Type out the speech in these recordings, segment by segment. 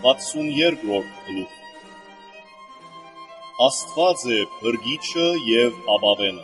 62-րդ գլուխ Աստված է փրկիչը և ապավենը։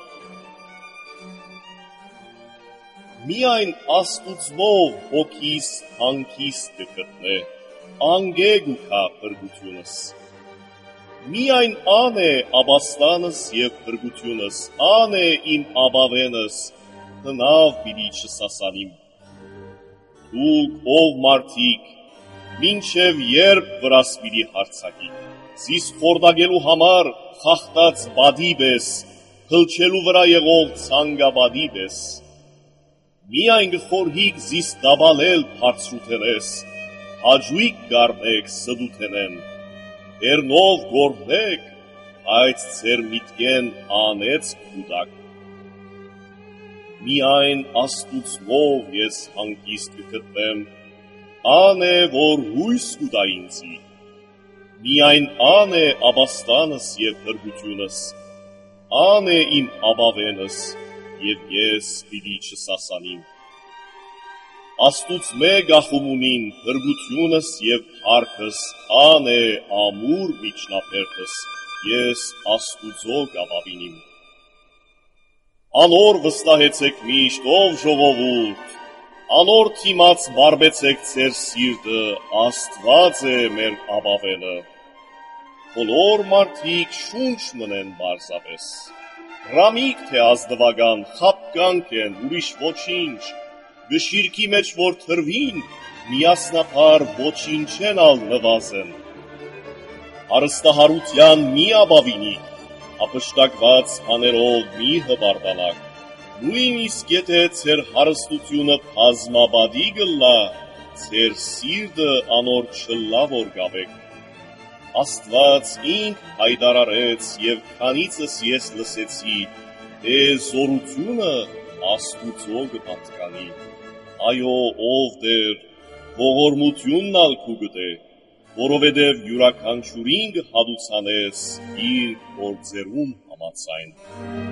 Միայն Աստուծմով հոգիս հանգիստ կգտնե, անգեգ ու քա փրկությունս։ Միայն ան է ապաստանս և փրկությունս, ան է իմ ապավենս, հնավ պիտի չսասանիմ։ Դուք ով մարդիկ, մինչև երբ վրաս պիտի հարձակի, զիս խորդագելու համար խախտած բադիբ ես, հլչելու վրա եղող ցանգաբադիբ ես։ Միայն գխորհիք զիս դաբալել բարձրութենես, հաջույք գարնեք սդութենեն, հերնով գորբեք, այդ ձեր միտքեն անեց կուտակ։ Միայն Աստուծմով ես հանգիստ կգտնեմ, ան է, որ հույս կուտա ինձի, միայն ան է ապաստանս և փրկությունս, ան է իմ ապավենս, և ես պիտի չսասանիմ։ Աստուծմե գախումունին փրկությունս և փառքս, ան է ամուր միջնաբերդս, ես Աստուծո կապավինիմ։ Անոր վստահեցեք միշտ, ով ժողովուրդ, անոր թիմաց բարբեցեք ձեր սիրտը, Աստված է մեր ապավենը։ Բոլոր մարդիկ շունչ մնեն պարզապես, ռամիկ թե ազնվական, խաբկանք են, ուրիշ ոչինչ, գշիրքի մեջ որ թրվին, միասնապար ոչինչ են ալ նվազեն։ Հարստահարության մի ապավինիք, ապշտակված աներով մի հպարտանաք, նույնիսկ եթե ձեր հարստությունը բազմաբադի գլա, ձեր սիրտը անոր չլա որ գավեք։ Աստված ինք հայտարարեց և քանիցս ես լսեցի, թե զորությունը Աստուծո կպատկանի։ Այո, ով Տեր, ողորմությունն ալ քու գտե, որովհետև յուրաքանչյուրին կհատուցանես իր գործերուն համաձայն։